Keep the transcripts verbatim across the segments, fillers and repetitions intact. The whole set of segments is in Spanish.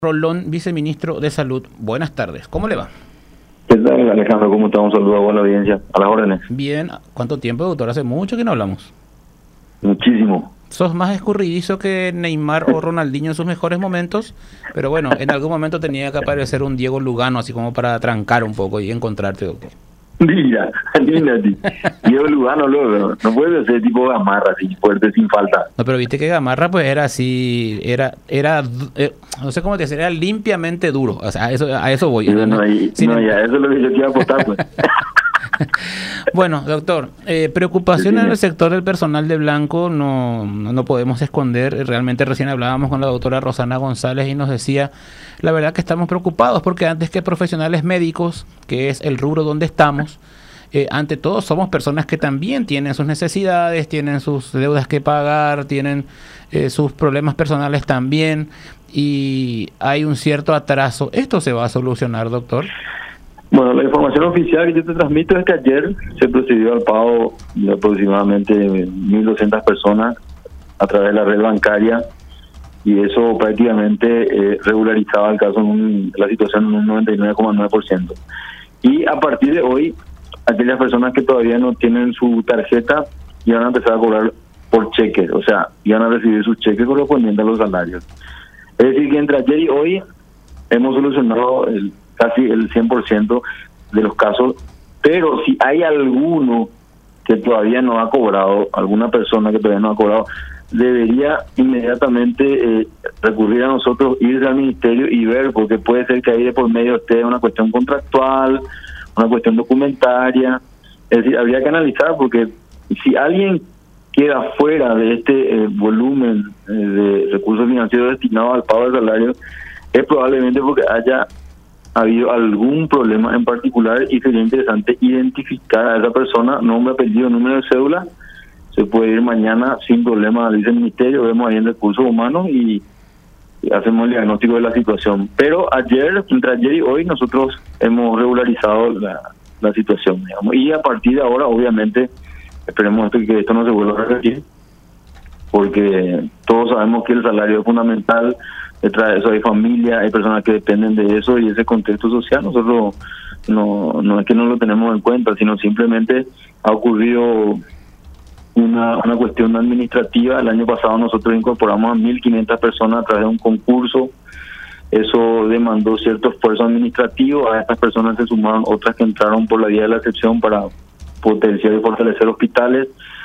Rolón, viceministro de Salud. Buenas tardes, ¿cómo le va? ¿Qué tal, Alejandro? ¿Cómo estamos? Un saludo a buena audiencia. A las órdenes. Bien, ¿cuánto tiempo, doctor? Hace mucho que no hablamos. Muchísimo. Sos más escurridizo que Neymar o Ronaldinho en sus mejores momentos, pero bueno, en algún momento tenía que aparecer un Diego Lugano, así como para trancar un poco y encontrarte, doctor. Mira, mira, Diego Lugano, luego, no puede ser tipo Gamarra, así fuerte, sin falta. No, pero viste que Gamarra pues era así, era, era, eh, no sé cómo decir, era limpiamente duro, o sea, a eso, a eso voy. No, no, y, Sin no el... ya, eso es lo que yo quiero apostar, pues. Bueno, doctor, eh, preocupación en el sector del personal de blanco no, no, no podemos esconder. Realmente recién hablábamos con la doctora Rosana González y nos decía, la verdad que estamos preocupados porque antes que profesionales médicos, que es el rubro donde estamos, eh, ante todo somos personas que también tienen sus necesidades, tienen sus deudas que pagar, tienen eh, sus problemas personales también y hay un cierto atraso. ¿Esto se va a solucionar, doctor? Bueno, la información oficial que yo te transmito es que ayer se procedió al pago de aproximadamente mil doscientas personas a través de la red bancaria y eso prácticamente eh, regularizaba el caso en un, la situación en un noventa y nueve coma nueve por ciento. Y a partir de hoy, aquellas personas que todavía no tienen su tarjeta ya van a empezar a cobrar por cheques, o sea, ya van a recibir sus cheques correspondientes a los salarios. Es decir, que entre ayer y hoy hemos solucionado el casi el cien por ciento de los casos, pero si hay alguno que todavía no ha cobrado, alguna persona que todavía no ha cobrado, debería inmediatamente eh, recurrir a nosotros, irse al ministerio y ver, porque puede ser que ahí de por medio esté una cuestión contractual, una cuestión documentaria, es decir, habría que analizar, porque si alguien queda fuera de este eh, volumen eh, de recursos financieros destinados al pago de salario, es probablemente porque haya ha habido algún problema en particular y sería interesante identificar a esa persona, nombre, apellido, número de cédula. Se puede ir mañana sin problema, dice el ministerio, vemos ahí en recursos humanos y, y hacemos el diagnóstico de la situación. Pero ayer, entre ayer y hoy, nosotros hemos regularizado la, la situación, digamos. Y a partir de ahora, obviamente, esperemos que esto no se vuelva a repetir, porque todos sabemos que el salario es fundamental. Detrás de eso hay familia, hay personas que dependen de eso y ese contexto social nosotros no no es que no lo tenemos en cuenta, sino simplemente ha ocurrido una, una cuestión administrativa. El año pasado nosotros incorporamos a mil quinientas personas a través de un concurso. Eso demandó cierto esfuerzo administrativo. A estas personas se sumaron otras que entraron por la vía de la excepción para potenciar y fortalecer hospitales.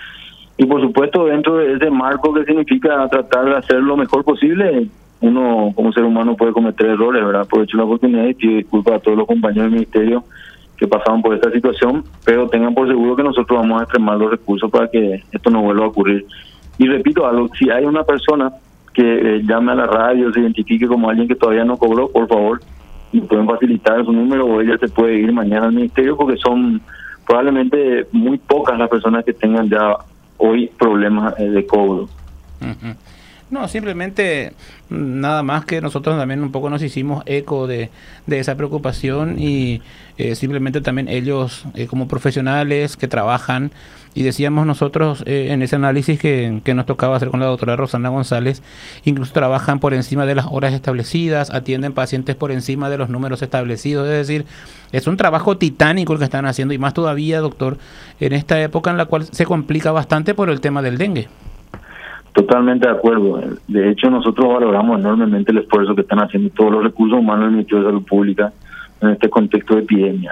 Y por supuesto, dentro de ese marco que significa tratar de hacer lo mejor posible, uno como ser humano puede cometer errores, ¿verdad? Aprovecho la oportunidad y pido disculpas a todos los compañeros del ministerio que pasaron por esta situación, pero tengan por seguro que nosotros vamos a extremar los recursos para que esto no vuelva a ocurrir. Y repito algo, si hay una persona que eh, llame a la radio, se identifique como alguien que todavía no cobró, por favor, me pueden facilitar su número o ella se puede ir mañana al ministerio, porque son probablemente muy pocas las personas que tengan ya hoy problemas eh, de cobro. Uh-huh. No, simplemente nada más que nosotros también un poco nos hicimos eco de, de esa preocupación y eh, simplemente también ellos eh, como profesionales que trabajan y decíamos nosotros eh, en ese análisis que, que nos tocaba hacer con la doctora Rosana González, incluso trabajan por encima de las horas establecidas, atienden pacientes por encima de los números establecidos, es decir, es un trabajo titánico el que están haciendo y más todavía, doctor, en esta época en la cual se complica bastante por el tema del dengue. Totalmente de acuerdo. De hecho, nosotros valoramos enormemente el esfuerzo que están haciendo todos los recursos humanos del Ministerio de Salud Pública en este contexto de epidemia.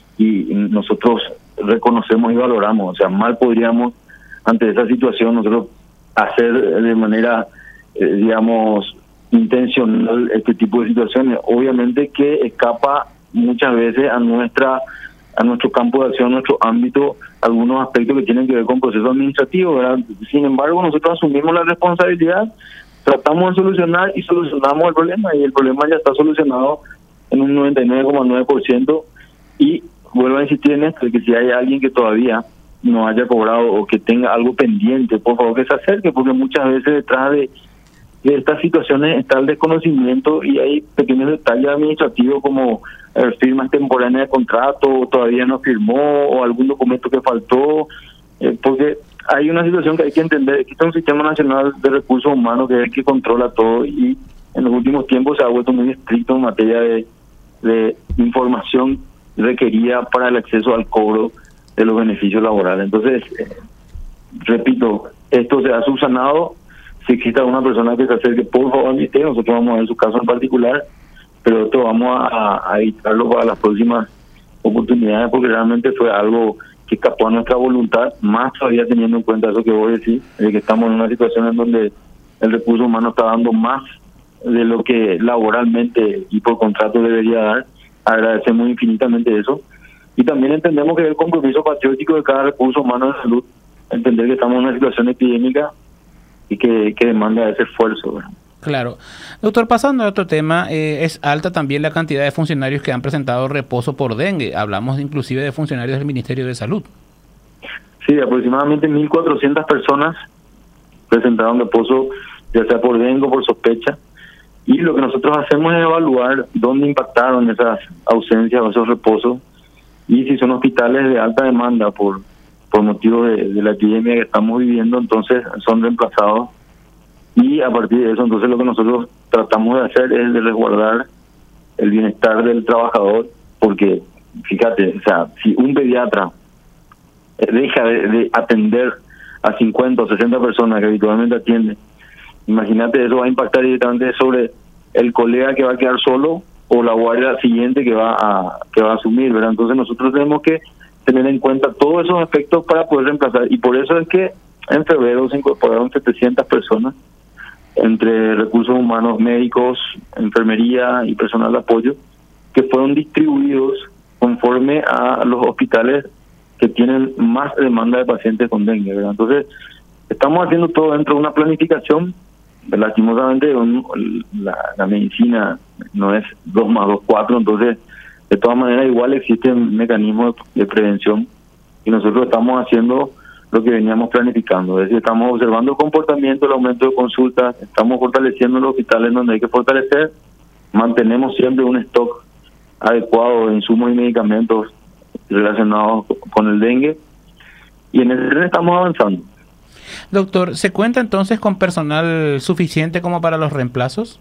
Y nosotros reconocemos y valoramos. O sea, mal podríamos, ante esa situación, nosotros hacer de manera, eh, digamos, intencional este tipo de situaciones. Obviamente que escapa muchas veces a nuestra a nuestro campo de acción, a nuestro ámbito, algunos aspectos que tienen que ver con procesos administrativos, ¿verdad? Sin embargo, nosotros asumimos la responsabilidad, tratamos de solucionar y solucionamos el problema, y el problema ya está solucionado en un noventa y nueve coma nueve por ciento, y vuelvo a insistir en esto, de que si hay alguien que todavía no haya cobrado o que tenga algo pendiente, por favor que se acerque, porque muchas veces detrás de, de estas situaciones está el desconocimiento y hay pequeños detalles administrativos como eh, firmas temporáneas de contrato, todavía no firmó, o algún documento que faltó, eh, porque hay una situación que hay que entender. Existe un sistema nacional de recursos humanos que es el que controla todo y en los últimos tiempos se ha vuelto muy estricto en materia de, de información requerida para el acceso al cobro de los beneficios laborales. Entonces, eh, repito, esto se ha subsanado. Si existe alguna persona que se acerque, por favor, al ministerio, nosotros vamos a ver su caso en particular, pero esto vamos a, a evitarlo para las próximas oportunidades, porque realmente fue algo que escapó a nuestra voluntad, más todavía teniendo en cuenta eso que vos decís, de que estamos en una situación en donde el recurso humano está dando más de lo que laboralmente y por contrato debería dar. Agradecemos infinitamente eso. Y también entendemos que el compromiso patriótico de cada recurso humano de salud, entender que estamos en una situación epidémica y que, que demanda ese esfuerzo, ¿verdad? Claro. Doctor, pasando a otro tema, eh, es alta también la cantidad de funcionarios que han presentado reposo por dengue. Hablamos inclusive de funcionarios del Ministerio de Salud. Sí, aproximadamente mil cuatrocientas personas presentaron reposo, ya sea por dengue o por sospecha. Y lo que nosotros hacemos es evaluar dónde impactaron esas ausencias o esos reposos, y si son hospitales de alta demanda por, por motivo de, de la epidemia que estamos viviendo, entonces son reemplazados. Y a partir de eso, entonces lo que nosotros tratamos de hacer es de resguardar el bienestar del trabajador, porque fíjate, o sea, si un pediatra deja de, de atender a cincuenta o sesenta personas que habitualmente atiende, imagínate, eso va a impactar directamente sobre el colega que va a quedar solo o la guardia siguiente que va a que va a asumir, ¿verdad? Entonces nosotros tenemos que tener en cuenta todos esos aspectos para poder reemplazar, y por eso es que en febrero se incorporaron setecientas personas entre recursos humanos, médicos, enfermería y personal de apoyo, que fueron distribuidos conforme a los hospitales que tienen más demanda de pacientes con dengue, ¿verdad? Entonces, estamos haciendo todo dentro de una planificación. Lastimosamente, un, la, la medicina no es dos más dos, cuatro, entonces, de todas maneras, igual existen mecanismos de prevención, y nosotros estamos haciendo lo que veníamos planificando, es decir, estamos observando el comportamiento, el aumento de consultas, estamos fortaleciendo los hospitales donde hay que fortalecer, mantenemos siempre un stock adecuado de insumos y medicamentos relacionados con el dengue, y en ese tren estamos avanzando. Doctor, ¿se cuenta entonces con personal suficiente como para los reemplazos?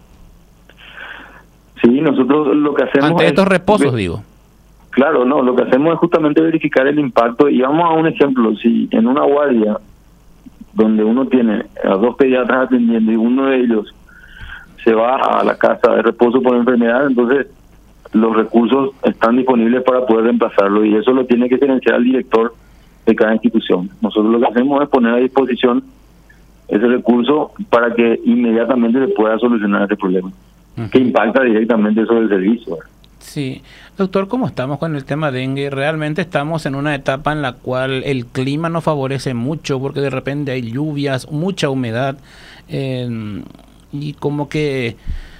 Sí, nosotros lo que hacemos ante es, estos reposos, digo. Claro, no, lo que hacemos es justamente verificar el impacto, y vamos a un ejemplo. Si en una guardia donde uno tiene a dos pediatras atendiendo y uno de ellos se va a la casa de reposo por enfermedad, entonces los recursos están disponibles para poder reemplazarlo, y eso lo tiene que financiar el director de cada institución. Nosotros lo que hacemos es poner a disposición ese recurso para que inmediatamente se pueda solucionar este problema, uh-huh, que impacta directamente sobre el servicio. Sí. Doctor, ¿cómo estamos con el tema dengue? Realmente estamos en una etapa en la cual el clima no favorece mucho, porque de repente hay lluvias, mucha humedad, eh, y como que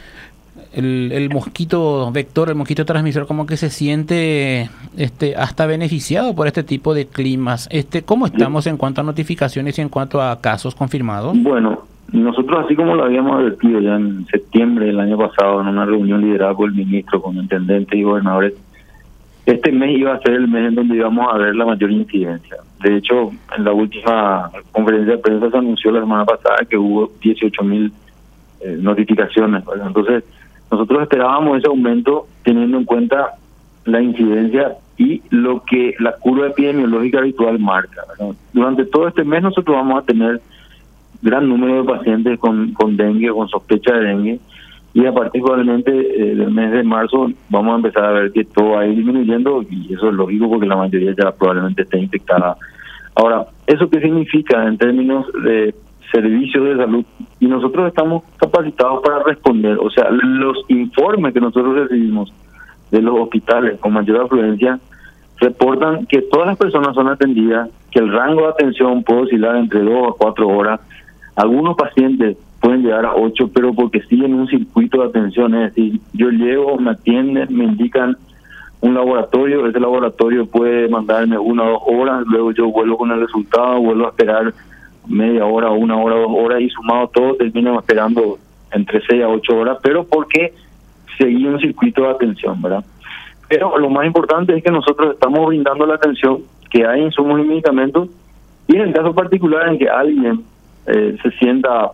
el, el mosquito vector, el mosquito transmisor, como que se siente este hasta beneficiado por este tipo de climas. Este, ¿cómo estamos en cuanto a notificaciones y en cuanto a casos confirmados? Bueno, nosotros, así como lo habíamos advertido ya en septiembre del año pasado, en una reunión liderada por el ministro con intendentes y gobernadores, este mes iba a ser el mes en donde íbamos a ver la mayor incidencia. De hecho, en la última conferencia de prensa se anunció la semana pasada que hubo dieciocho mil eh, notificaciones, ¿verdad? Entonces, nosotros esperábamos ese aumento teniendo en cuenta la incidencia y lo que la curva epidemiológica habitual marca, ¿verdad? Durante todo este mes nosotros vamos a tener gran número de pacientes con, con dengue o con sospecha de dengue, y a partir probablemente eh, del mes de marzo vamos a empezar a ver que todo va a ir disminuyendo, y eso es lógico porque la mayoría ya probablemente esté infectada. Ahora, ¿eso qué significa en términos de servicios de salud? Y nosotros estamos capacitados para responder. O sea, los informes que nosotros recibimos de los hospitales con mayor afluencia reportan que todas las personas son atendidas, que el rango de atención puede oscilar entre dos a cuatro horas. Algunos pacientes pueden llegar a ocho, pero porque siguen un circuito de atención, es decir, yo llego, me atienden, me indican un laboratorio, ese laboratorio puede mandarme una o dos horas, luego yo vuelvo con el resultado, vuelvo a esperar media hora, una hora, dos horas, y sumado todo termino esperando entre seis a ocho horas, pero porque seguí un circuito de atención, ¿verdad? Pero lo más importante es que nosotros estamos brindando la atención, que hay insumos y medicamentos, y en el caso particular en que alguien eh, se sienta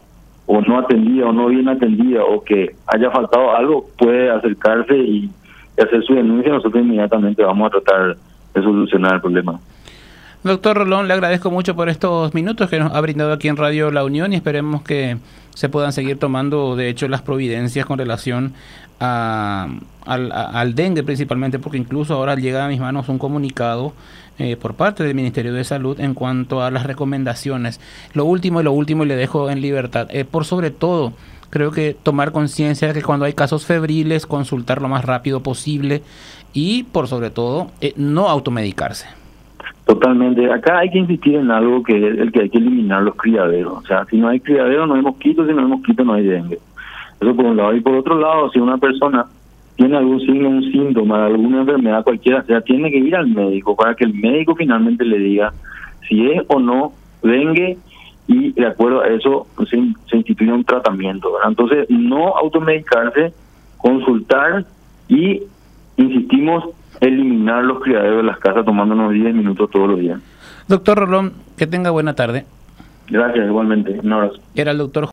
o no atendida o no bien atendida o que haya faltado algo, puede acercarse y hacer su denuncia. Nosotros inmediatamente vamos a tratar de solucionar el problema. Doctor Rolón, le agradezco mucho por estos minutos que nos ha brindado aquí en Radio La Unión y esperemos que se puedan seguir tomando, de hecho, las providencias con relación a, al, a, al dengue principalmente, porque incluso ahora llega a mis manos un comunicado eh, por parte del Ministerio de Salud en cuanto a las recomendaciones. Lo último y lo último, y le dejo en libertad, eh, por sobre todo, creo que tomar conciencia de que cuando hay casos febriles, consultar lo más rápido posible y, por sobre todo, eh, no automedicarse. Totalmente. Acá hay que insistir en algo que es el que hay que eliminar los criaderos. O sea, si no hay criaderos no hay mosquitos, si no hay mosquitos no hay dengue. Eso por un lado. Y por otro lado, si una persona tiene algún signo, un síntoma, alguna enfermedad cualquiera, o sea, tiene que ir al médico para que el médico finalmente le diga si es o no dengue y de acuerdo a eso se, se instituye un tratamiento, ¿verdad? Entonces, no automedicarse, consultar y, insistimos, eliminar los criaderos de las casas tomándonos diez minutos todos los días. Doctor Rolón, que tenga buena tarde. Gracias, igualmente. Un abrazo. Era el doctor